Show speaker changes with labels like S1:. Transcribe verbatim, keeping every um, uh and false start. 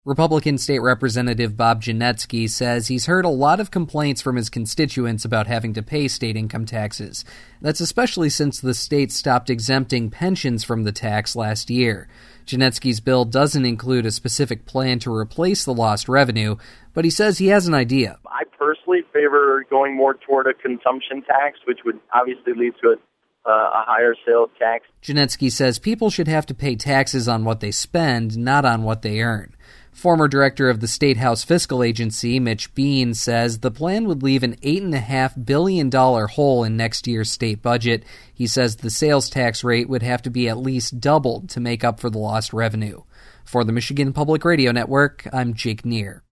S1: Republican State Representative Bob Genetski says he's heard a lot of complaints from his constituents about having to pay state income taxes. That's especially since the state stopped exempting pensions from the tax last year. Genetski's bill doesn't include a specific plan to replace the lost revenue, but he says he has an idea.
S2: I personally favor going more toward a consumption tax, which would obviously lead to a Uh, a higher sales tax.
S1: Genetski says people should have to pay taxes on what they spend, not on what they earn. Former director of the State House Fiscal Agency, Mitch Bean, says the plan would leave an eight point five billion dollars hole in next year's state budget. He says the sales tax rate would have to be at least doubled to make up for the lost revenue. For the Michigan Public Radio Network, I'm Jake Neer.